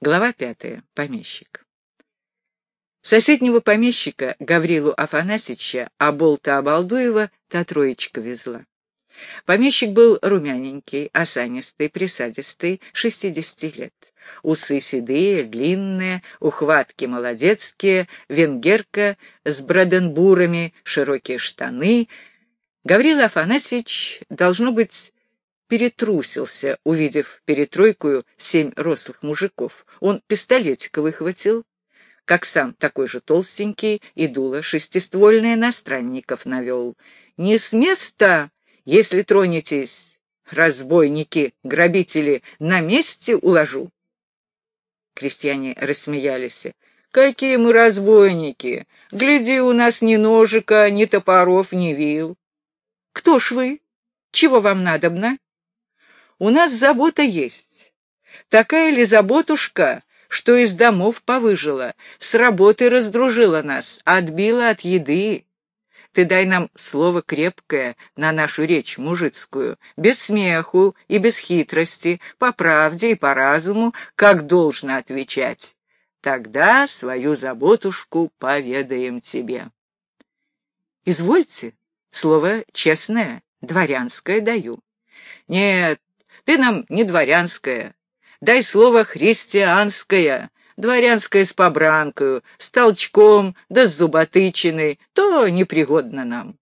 Глава 5. Помещик. Соседнего помещика Гаврилу Афанасьича Аболта Обалдуева та троечка везла. Помещик был румяненький, осанистый, присадистый, 60 лет. Усы седые, длинные, ухватки молодецкие, венгерка с броденбурами, широкие штаны. Гаврила Афанасьич, должно быть, перетрусился, увидев перетройкую 7 рослых мужиков. Он пистолетика выхватил, как сам такой же толстенький, и дуло шестиствольное на странников навел. «Не с места, если тронетесь, разбойники, грабители, на месте уложу!» Крестьяне рассмеялись. «Какие мы разбойники! Гляди, у нас ни ножика, ни топоров, ни вил!» «Кто ж вы? Чего вам надобно?» «У нас забота есть. Такая ли заботушка, что из домов повыжила, с работы раздружила нас, отбила от еды. Ты дай нам слово крепкое на нашу речь мужицкую, без смеху и без хитрости, по правде и по разуму, как должно отвечать. Тогда свою заботушку поведаем тебе». «Извольте, слово честное, дворянское даю». «Нет, ты нам не дворянская. Дай слово христианское, дворянское с побранкою, с толчком да с зуботычиной, то непригодно нам».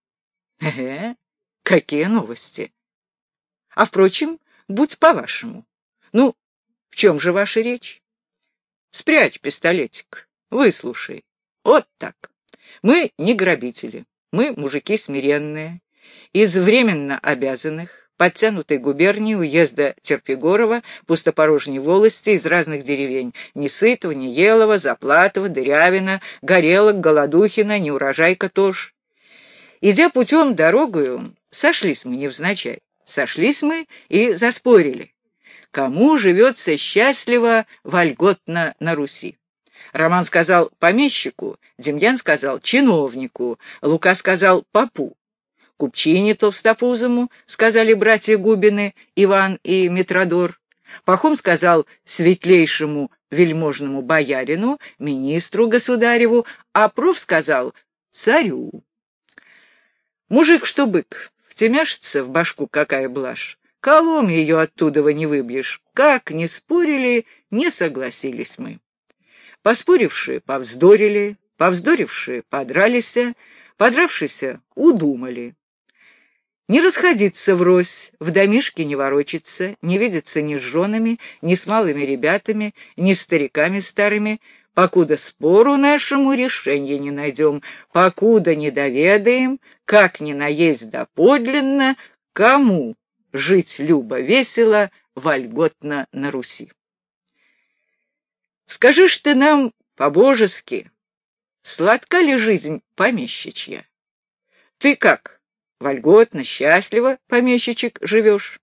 Какие новости! А, впрочем, будь по-вашему. Ну, в чем же ваша речь? Спрячь пистолетик, выслушай. Вот так. Мы не грабители, мы мужики смиренные, из временно обязанных, подтянутой губернии уезда Терпигорова, пустопорожней волости, из разных деревень: Несытова, Неелова, Заплатова, Дырявина, Горелок, Голодухина, Неурожайка тоже. Идя путем дорогою, сошлись мы невзначай. Сошлись мы и заспорили, кому живется счастливо, вольготно на Руси. Роман сказал помещику, Демьян сказал чиновнику, Лука сказал попу. Купчине толстопузому сказали братья Губины, Иван и Митродор. Пахом сказал светлейшему вельможному боярину, министру государеву, а проф сказал царю. Мужик, что бык, втемяшится в башку какая блажь, колом ее оттуда не выбьешь. Как ни спорили, не согласились мы. Поспорившие повздорили, повздорившие подрались, подравшиеся удумали. Не расходиться врозь, в домишке не ворочаться, не видеться ни с женами, ни с малыми ребятами, ни с стариками старыми, покуда спору нашему решения не найдем, покуда не доведаем, как ни наесть доподлинно, кому жить любо весело, вольготно на Руси. Скажи ж ты нам по-божески, сладка ли жизнь помещичья? Ты как, вольготно, счастливо, помещичек, живешь?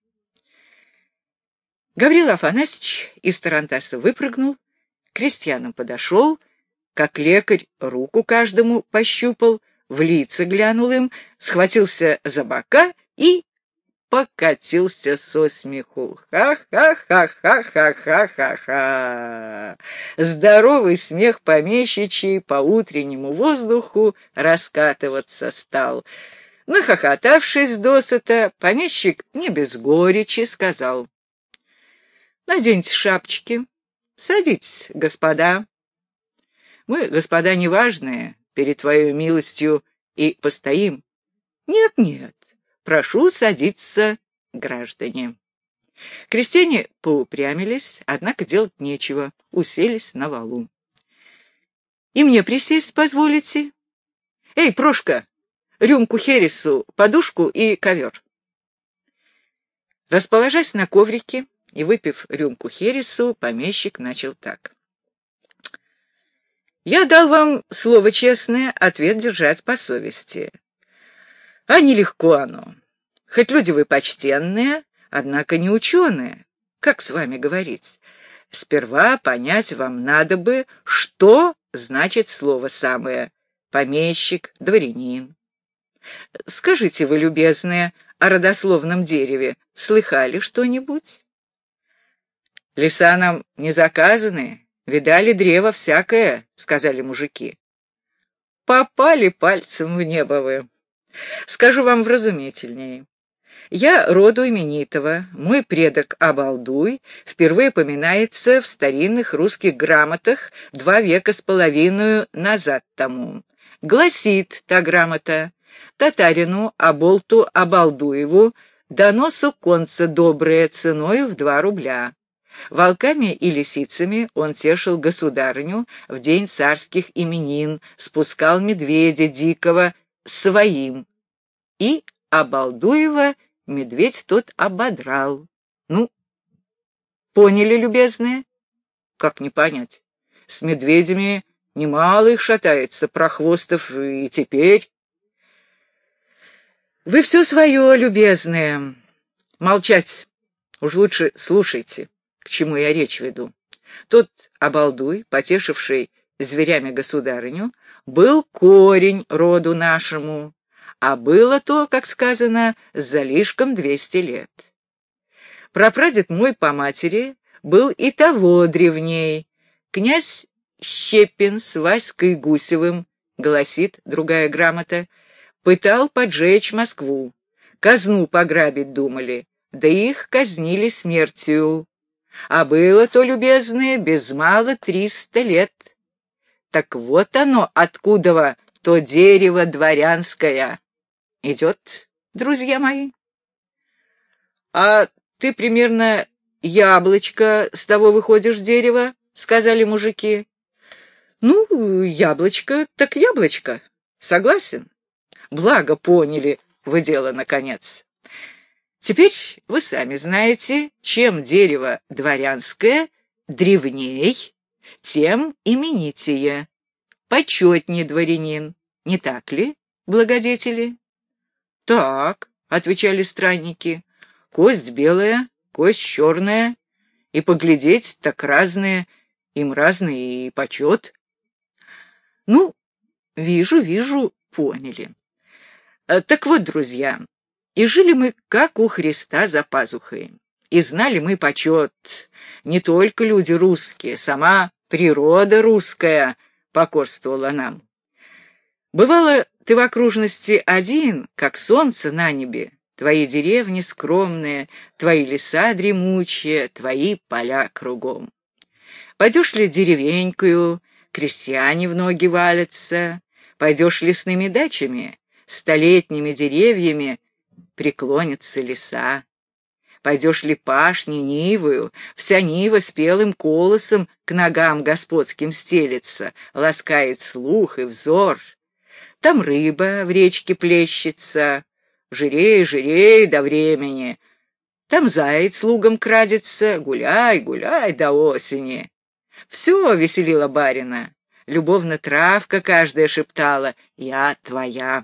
Гаврила Афанасьич из тарантаса выпрыгнул, к крестьянам подошел, как лекарь руку каждому пощупал, в лица глянул им, схватился за бока и покатился со смеху. Ха-ха-ха-ха-ха-ха-ха-ха! Здоровый смех помещичий по утреннему воздуху раскатываться стал. Нахохотавшись досыта, помещик не без горечи сказал: «Наденьте шапочки, садитесь, господа. Мы, господа, неважные, перед твоей милостью и постоим. Нет-нет, прошу садиться, граждане». Крестьяне поупрямились, однако делать нечего, уселись на валу. «И мне присесть позволите? Эй, Прошка, рюмку хересу, подушку и ковер». Расположась на коврике и выпив рюмку хересу, помещик начал так: «Я дал вам слово честное, ответ держать по совести. А нелегко оно. Хоть люди вы почтенные, однако не ученые. Как с вами говорить? Сперва понять вам надо бы, что значит слово самое: помещик, дворянин. Скажите вы, любезные, о родословном дереве слыхали что-нибудь?» Леса нам не заказаны, видали древо всякое, — сказали мужики. Попали пальцем в небо вы. Скажу вам вразумительнее. Я роду именитого, мой предок Обалдуй впервые поминается в старинных русских грамотах 2 века с половиной назад тому. Гласит та грамота: татарину Аболту Обалдуеву доносу конца доброе ценою в 2 рубля. Волками и лисицами он тешил государыню в день царских именин, спускал медведя дикого своим, и Обалдуева медведь тот ободрал. Ну, поняли, любезные? Как не понять? С медведями немало их шатается, прохвостов и теперь. Вы все свое, любезные. Молчать. Уж лучше слушайте, к чему я речь веду. Тот Обалдуй, потешивший зверями государыню, был корень роду нашему, а было то, как сказано, с залишком 200 лет. Прапрадед мой по матери был и того древней. Князь Щепин с Васькой Гусевым, гласит другая грамота, пытал поджечь Москву. Казну пограбить думали, да их казнили смертью. А было то, любезное, без мало 300 лет. Так вот оно, откуда то дерево дворянское. Идет, друзья мои? А ты примерно яблочко с того выходишь дерева, сказали мужики. Ну, яблочко так яблочко. Согласен. Благо поняли вы дело, наконец. Теперь вы сами знаете, чем дерево дворянское древней, тем именитее, почетнее дворянин. Не так ли, благодетели? Так, отвечали странники, кость белая, кость черная, и поглядеть так разные, им разный и почет. Ну, вижу, поняли. Так вот, друзья, и жили мы, как у Христа за пазухой, и знали мы почет. Не только люди русские, сама природа русская покорствовала нам. Бывало, ты в окружности один, как солнце на небе, твои деревни скромные, твои леса дремучие, твои поля кругом. Пойдешь ли деревенькою, крестьяне в ноги валятся, пойдешь лесными дачами, столетними деревьями преклонятся леса. Пойдешь ли пашней, нивою, вся нива спелым колосом к ногам господским стелется, ласкает слух и взор. Там рыба в речке плещется, жирей до времени. Там заяц лугом крадется, гуляй до осени. Все веселило барина, любовно травка каждая шептала: «Я твоя».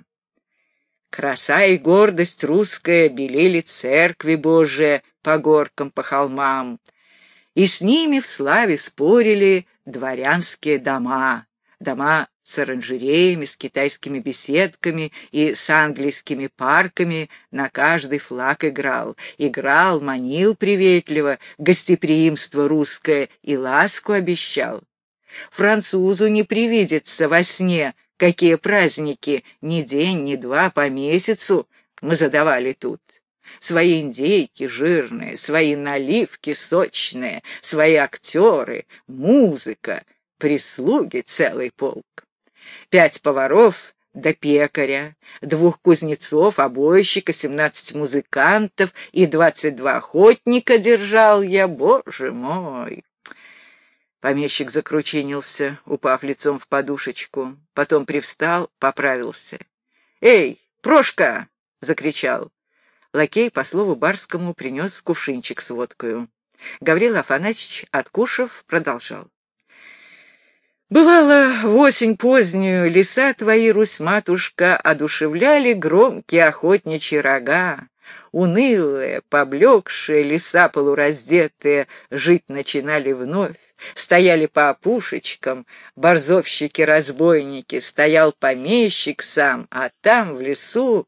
Краса и гордость русская белели церкви Божие по горкам, по холмам, и с ними в славе спорили дворянские дома, дома с оранжереями, с китайскими беседками и с английскими парками. На каждый флаг играл, манил приветливо, гостеприимство русское и ласку обещал. Французу не привидится во сне, какие праздники ни день, ни два по месяцу мы задавали тут. Свои индейки жирные, свои наливки сочные, свои актеры, музыка, прислуги целый полк. 5 поваров до пекаря, 2 кузнецов, обойщика, 17 музыкантов и 22 охотника держал я, боже мой. Помещик закручинился, упав лицом в подушечку, потом привстал, поправился. «Эй, Прошка!» — закричал. Лакей по слову барскому принес кувшинчик с водкою. Гаврил Афанасьич, откушав, продолжал. «Бывало, в осень позднюю леса твои, Русь-матушка, одушевляли громкие охотничьи рога. Унылые, поблекшие леса полураздетые жить начинали вновь, стояли по опушечкам, борзовщики-разбойники, стоял помещик сам, а там в лесу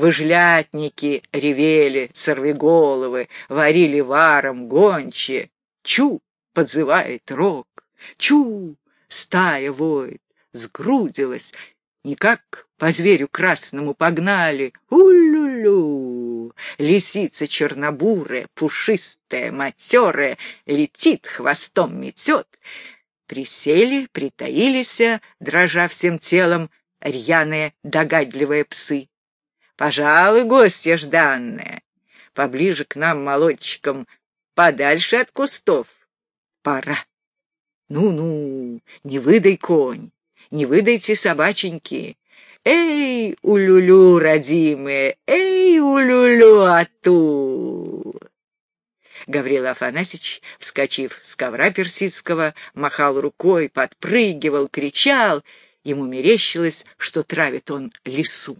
выжлятники ревели, сорвиголовы, варили варом гончие. Чу! Подзывает рог. Чу! Стая воет, сгрудилась. Никак по зверю красному погнали. У-лю-лю! Лисица чернобурая, пушистая, матерая, летит, хвостом метет. Присели, притаились, дрожа всем телом, рьяные, догадливые псы. Пожалуй, гостья жданная, поближе к нам, молодчикам, подальше от кустов. Пора. Ну-ну, не выдай, конь, не выдайте, собаченьки. Эй, улюлю, родимые, эй, улюлю, ату! Гаврил Афанасьич, вскочив с ковра персидского, махал рукой, подпрыгивал, кричал. Ему мерещилось, что травит он лису.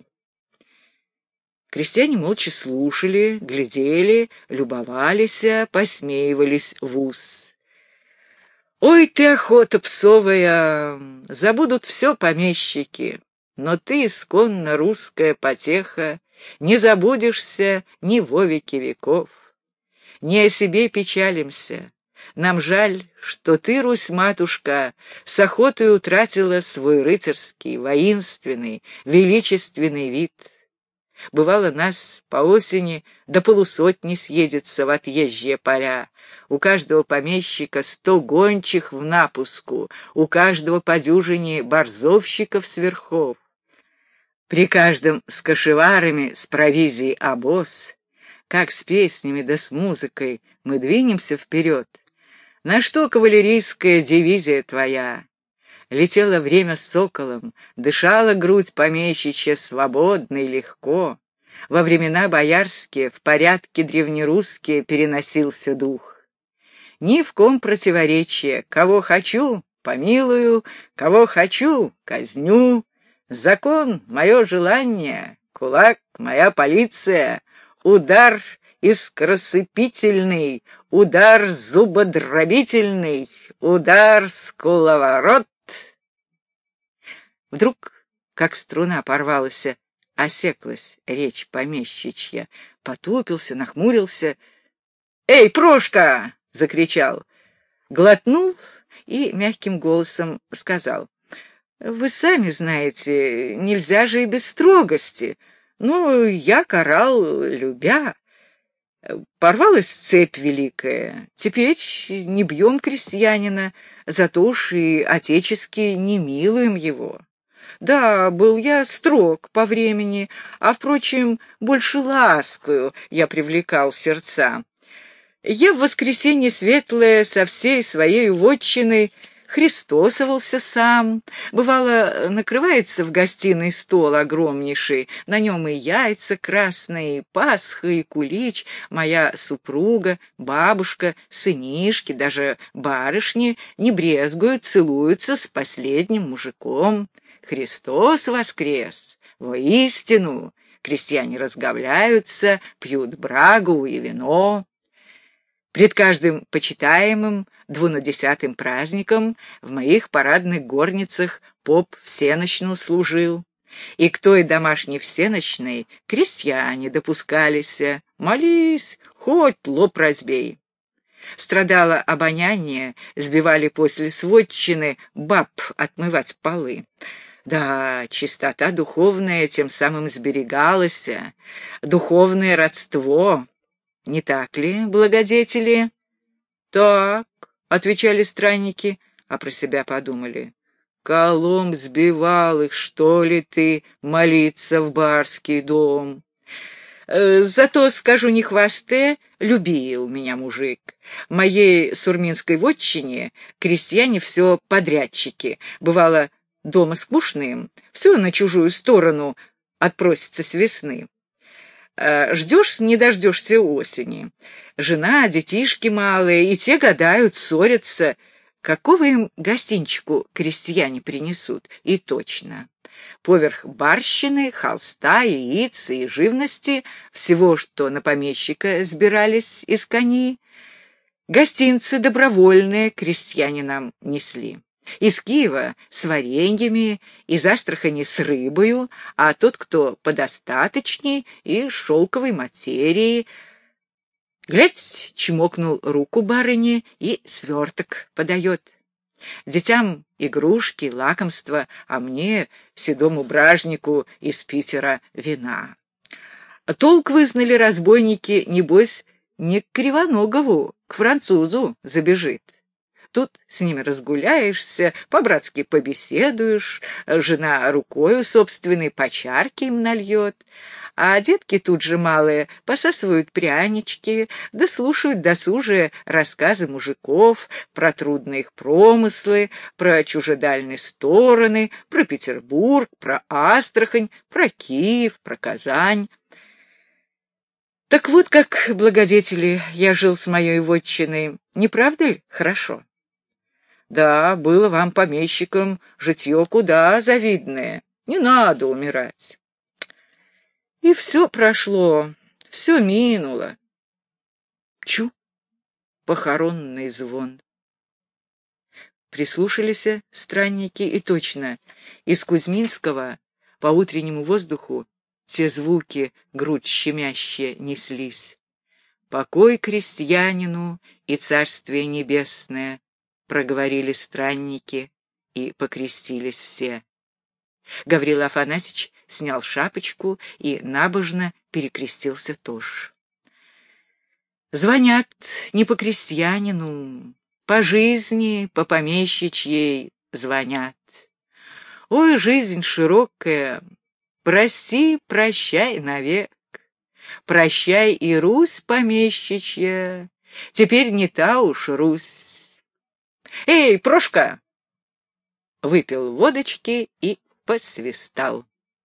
Крестьяне молча слушали, глядели, любовались, посмеивались в ус. «Ой ты, охота псовая! Забудут все помещики, но ты, исконно русская потеха, не забудешься ни во веки веков. Не о себе печалимся. Нам жаль, что ты, Русь-матушка, с охотой утратила свой рыцарский, воинственный, величественный вид. Бывало, нас по осени до полусотни съедется в отъезжие поля. У каждого помещика 100 гончих в напуску, у каждого по дюжине борзовщиков с верхов. При каждом с кошеварами, с провизией обоз. Как с песнями да с музыкой мы двинемся вперед. На что кавалерийская дивизия твоя? Летело время соколом, дышала грудь помещичья свободно и легко. Во времена боярские, в порядке древнерусские переносился дух. Ни в ком противоречия, кого хочу, помилую, кого хочу, казню. Закон — мое желание, кулак — моя полиция, удар искросыпительный, удар зубодробительный, удар скуловорот. Вдруг, как струна порвалась, осеклась речь помещичья, потупился, нахмурился. «Эй, Прошка!» — закричал. Глотнул и мягким голосом сказал: «Вы сами знаете, нельзя же и без строгости. Ну, я карал, любя. Порвалась цепь великая. Теперь не бьем крестьянина, зато уж и отечески не милуем его. Да, был я строг по времени, а, впрочем, больше ласкою я привлекал сердца. Я в воскресенье светлое со всей своей вотчиной христосовался сам. Бывало, накрывается в гостиной стол огромнейший, на нем и яйца красные, и пасха, и кулич, моя супруга, бабушка, сынишки, даже барышни не брезгуют, целуются с последним мужиком. Христос воскрес! Воистину! Крестьяне разговляются, пьют брагу и вино. Пред каждым почитаемым 12-м праздником в моих парадных горницах поп всенощную служил, и к той домашней всенощной крестьяне допускались. Молись, хоть лоб разбей. Страдало обоняние, сбивали после сводчины баб отмывать полы. Да, чистота духовная тем самым сберегалась, духовное родство. Не так ли, благодетели? Так, отвечали странники, а про себя подумали: колом сбивал их, что ли ты, молиться в барский дом? Зато, скажу не хвасте, любил меня мужик. Моей сурминской вотчине крестьяне все подрядчики. Бывало, дома скучные, все на чужую сторону отпросится с весны. Ждешь, не дождешься осени. Жена, детишки малые, и те гадают, ссорятся. Какого им гостинчику крестьяне принесут? И точно. Поверх барщины, холста, яиц и живности, всего, что на помещика сбирались из коней, гостинцы добровольные крестьяне нам несли. Из Киева с вареньями, из Астрахани с рыбою, а тот, кто подостаточней, и шелковой материи. Глядь, чмокнул руку барыне и сверток подает. Детям игрушки, лакомства, а мне, седому бражнику, из Питера вина. Толк вызнали разбойники, небось, не к Кривоногову, к французу забежит. Тут с ними разгуляешься, по-братски побеседуешь, жена рукою собственной по чарке им нальет, а детки тут же малые посасывают прянички, да слушают досужие рассказы мужиков про трудные их промыслы, про чужедальные стороны, про Петербург, про Астрахань, про Киев, про Казань. Так вот как, благодетели, я жил с моей вотчиной, не правда ли хорошо? Да, было вам, помещикам, житье куда завидное, не надо умирать. И все прошло, все минуло. Чу, похоронный звон. Прислушались странники, и точно, из Кузьминского по утреннему воздуху те звуки, грудь щемящие, неслись. «Покой крестьянину и царствие небесное», — проговорили странники, и покрестились все. Гаврила Афанасьич снял шапочку и набожно перекрестился тоже. Звонят не по крестьянину, по жизни, по помещичьей звонят. Ой, жизнь широкая, прости, прощай навек. Прощай и Русь помещичья, теперь не та уж Русь. Эй, Прошка! Выпил водочки и посвистал.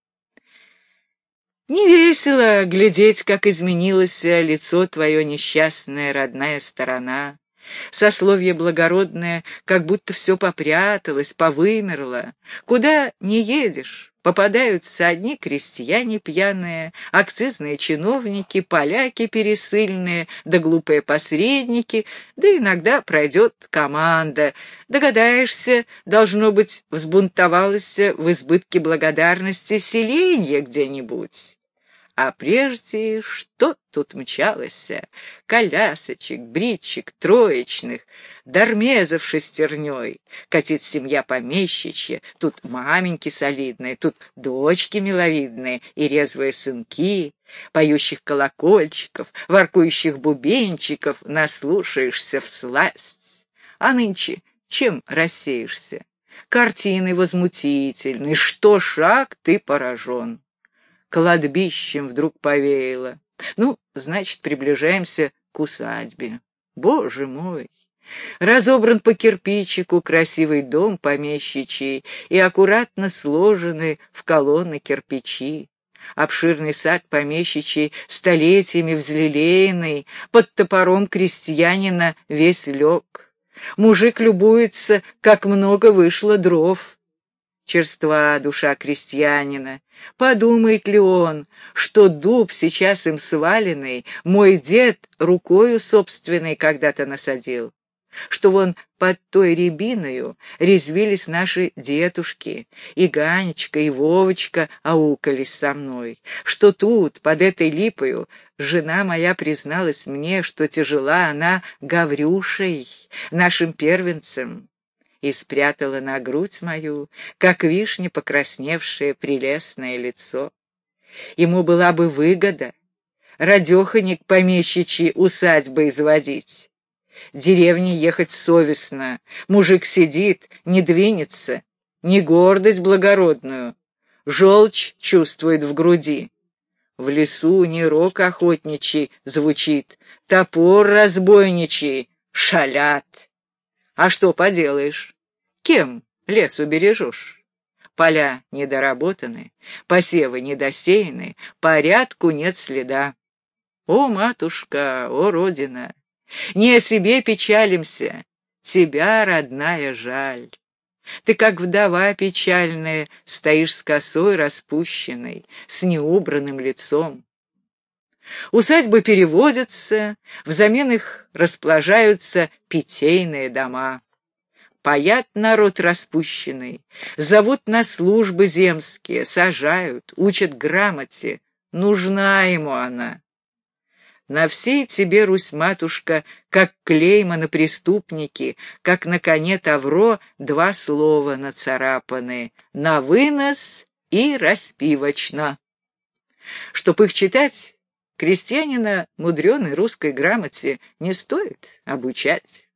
Не весело глядеть, как изменилось лицо твое, несчастная родная сторона. Сословие благородное, как будто все попряталось, повымерло. Куда не едешь, попадаются одни крестьяне пьяные, акцизные чиновники, поляки пересыльные, да глупые посредники, да иногда пройдет команда. Догадаешься, должно быть, взбунтовалось в избытке благодарности селенье где-нибудь. А прежде что тут мчалось? Колясочек, бричек, троечных, дармезов шестерней. Катит семья помещичья, тут маменьки солидные, тут дочки миловидные и резвые сынки, поющих колокольчиков, воркующих бубенчиков, наслушаешься всласть. А нынче чем рассеешься? Картины возмутительные, что шаг ты поражен. Кладбищем вдруг повеяло. Ну, значит, приближаемся к усадьбе. Боже мой! Разобран по кирпичику красивый дом помещичий и аккуратно сложены в колонны кирпичи. Обширный сад помещичий, столетиями взлелеянный, под топором крестьянина весь лег. Мужик любуется, как много вышло дров. Черства душа крестьянина. Подумает ли он, что дуб, сейчас им сваленный, мой дед рукою собственной когда-то насадил? Что вон под той рябиною резвились наши дедушки, и Ганечка, и Вовочка аукались со мной? Что тут, под этой липою, жена моя призналась мне, что тяжела она Гаврюшей, нашим первенцем, и спрятала на грудь мою, как вишня покрасневшее прелестное лицо. Ему была бы выгода радеханик помещичьи усадьбы изводить. Деревне ехать совестно, мужик сидит, не двинется, не гордость благородную, желчь чувствует в груди. В лесу не рог охотничий звучит, топор разбойничий, шалят. А что поделаешь? Кем лес убережешь? Поля недоработаны, посевы недосеяны, порядку нет следа. О, матушка, о, родина! Не о себе печалимся, тебя, родная, жаль. Ты, как вдова печальная, стоишь с косой распущенной, с неубранным лицом. Усадьбы переводятся, взамен их расположаются питейные дома. Паят народ распущенный, зовут на службы земские, сажают, учат грамоте. Нужна ему она. На всей тебе, Русь-матушка, как клейма на преступнике, как на коне Тавро, два слова нацарапаны: на вынос и распивочно. Чтоб их читать, крестьянина мудреной русской грамоте не стоит обучать.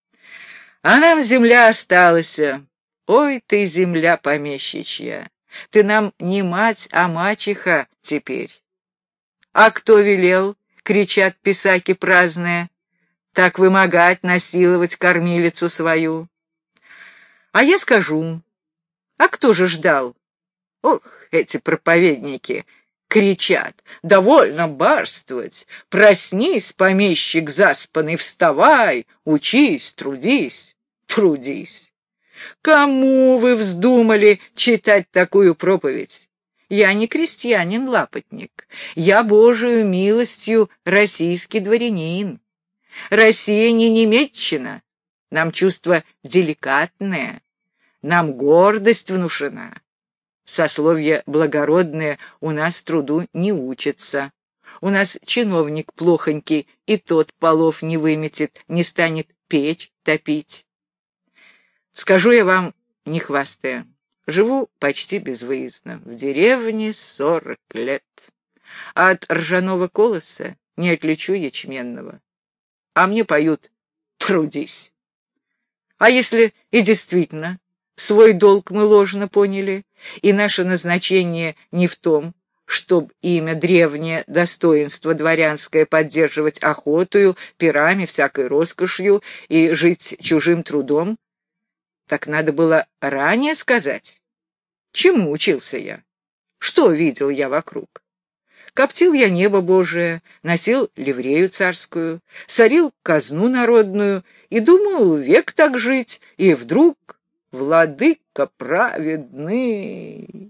А нам земля осталась. Ой ты, земля помещичья, ты нам не мать, а мачеха теперь. А кто велел, кричат писаки праздные, так вымогать, насиловать кормилицу свою? А я скажу, а кто же ждал? Ох, эти проповедники кричат: довольно барствовать, проснись, помещик заспанный, вставай, учись, трудись, трудись. Кому вы вздумали читать такую проповедь? Я не крестьянин-лапотник, я Божию милостью российский дворянин. Россия не немецчина, нам чувство деликатное, нам гордость внушена. Сословие благородное у нас труду не учится. У нас чиновник плохонький, и тот полов не выметит, не станет печь топить. Скажу я вам, не хвастая, живу почти безвыездно, в деревне 40 лет. А от ржаного колоса не отличу ячменного. А мне поют: трудись. А если и действительно свой долг мы ложно поняли, и наше назначение не в том, чтоб имя древнее, достоинство дворянское поддерживать охотою, пирами, всякой роскошью и жить чужим трудом, так надо было ранее сказать, чему учился я, что видел я вокруг. Коптил я небо Божие, носил ливрею царскую, сорил казну народную и думал век так жить, и вдруг владыка праведный.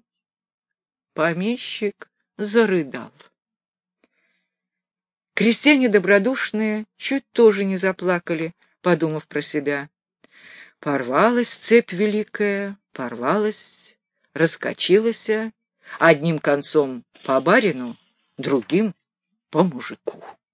Помещик зарыдал. Крестьяне добродушные чуть тоже не заплакали, подумав про себя. Порвалась цепь великая, порвалась, раскочилась, одним концом по барину, другим по мужику.